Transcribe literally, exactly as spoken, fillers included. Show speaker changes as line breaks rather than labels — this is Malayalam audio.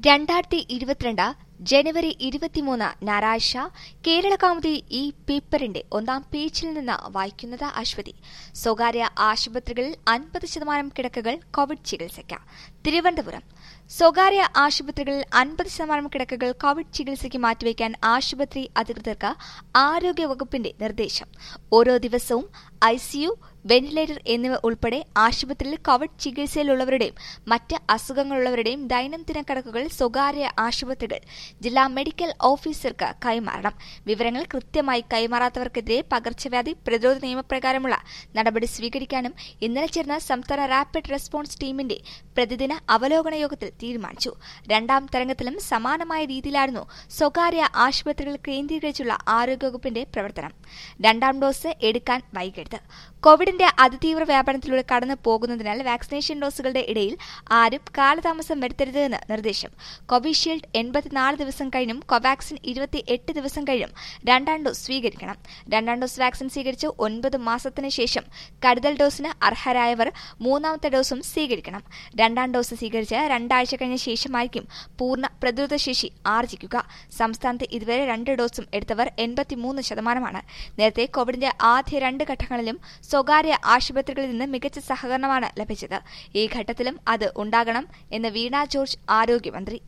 രണ്ടായിരത്തി ഇരുപത്തിരണ്ട് ജനുവരി ഇരുപത്തിമൂന്ന് ഞായറാഴ്ച കേരളകൗമുദി ഈ പേപ്പറിന്റെ ഒന്നാം പേജിൽ നിന്ന് വായിക്കുന്നത് അശ്വതി. സ്വകാര്യ ആശുപത്രികളിൽ അൻപത് ശതമാനം കിടക്കകൾ കോവിഡ് ചികിത്സയ്ക്ക്. തിരുവനന്തപുരം സ്വകാര്യ ആശുപത്രികളിൽ അൻപത് ശതമാനം കിടക്കകൾ കോവിഡ് ചികിത്സയ്ക്ക് മാറ്റിവെക്കാൻ ആശുപത്രി അധികൃതർക്ക് ആരോഗ്യവകുപ്പിന്റെ നിർദ്ദേശം. ഓരോ ദിവസവും ഐസിയു, വെന്റിലേറ്റർ എന്നിവ ഉൾപ്പെടെ ആശുപത്രിയിൽ കോവിഡ് ചികിത്സയിലുള്ളവരുടെയും മറ്റ് അസുഖങ്ങളുള്ളവരുടെയും ദൈനംദിന കിടക്കകൾ സ്വകാര്യ ആശുപത്രികൾ ജില്ലാ മെഡിക്കൽ ഓഫീസർക്ക് കൈമാറണം. വിവരങ്ങൾ കൃത്യമായി കൈമാറാത്തവർക്കെതിരെ പകർച്ചവ്യാധി പ്രതിരോധ നിയമപ്രകാരമുള്ള നടപടി സ്വീകരിക്കാനും ഇന്നലെ ചേർന്ന സംസ്ഥാന റാപ്പിഡ് റെസ്പോൺസ് ടീമിന്റെ പ്രതിദിന അവലോകന യോഗത്തിൽ തീരുമാനിച്ചു. രണ്ടാം തരംഗത്തിലും സമാനമായ രീതിയിലായിരുന്നു സ്വകാര്യ ആശുപത്രികൾ കേന്ദ്രീകരിച്ചുള്ള ആരോഗ്യവകുപ്പിന്റെ പ്രവർത്തനം. രണ്ടാം ഡോസ് എടുക്കാൻ വൈകരുത്. കോവിഡിന്റെ അതിതീവ്ര വ്യാപനത്തിലൂടെ കടന്നു പോകുന്നതിനാൽ വാക്സിനേഷൻ ഡോസുകളുടെ ഇടയിൽ ആരും കാലതാമസം വരുത്തരുതെന്ന് നിർദ്ദേശം. കോവിഷീൽഡ് എൺപത്തിനാല് ദിവസം കഴിഞ്ഞും കോവാക്സിൻ ഇരുപത്തിയെട്ട് ദിവസം കഴിഞ്ഞും രണ്ടാം ഡോസ് സ്വീകരിക്കണം. രണ്ടാം ഡോസ് വാക്സിൻ സ്വീകരിച്ച് ഒൻപത് മാസത്തിന് ശേഷം കരുതൽ ഡോസിന് അർഹരായവർ മൂന്നാമത്തെ ഡോസും സ്വീകരിക്കണം. രണ്ടാം ഡോസ് സ്വീകരിച്ച് രണ്ടാഴ്ച കഴിഞ്ഞ ശേഷമായിരിക്കും പൂർണ്ണ പ്രതിരോധശേഷി ആർജിക്കുക. സംസ്ഥാനത്ത് ഇതുവരെ രണ്ട് ഡോസും എടുത്തവർ എൺപത്തിമൂന്ന് ശതമാനമാണ്. നേരത്തെ കോവിഡിന്റെ ആദ്യ രണ്ട് ഘട്ടങ്ങളിലും സ്വകാര്യ ആശുപത്രികളിൽ നിന്ന് മികച്ച സഹകരണമാണ് ലഭിച്ചത്. ഈ ഘട്ടത്തിലും അത് ഉണ്ടാകണം എന്ന് വീണ ജോർജ് ആരോഗ്യമന്ത്രി.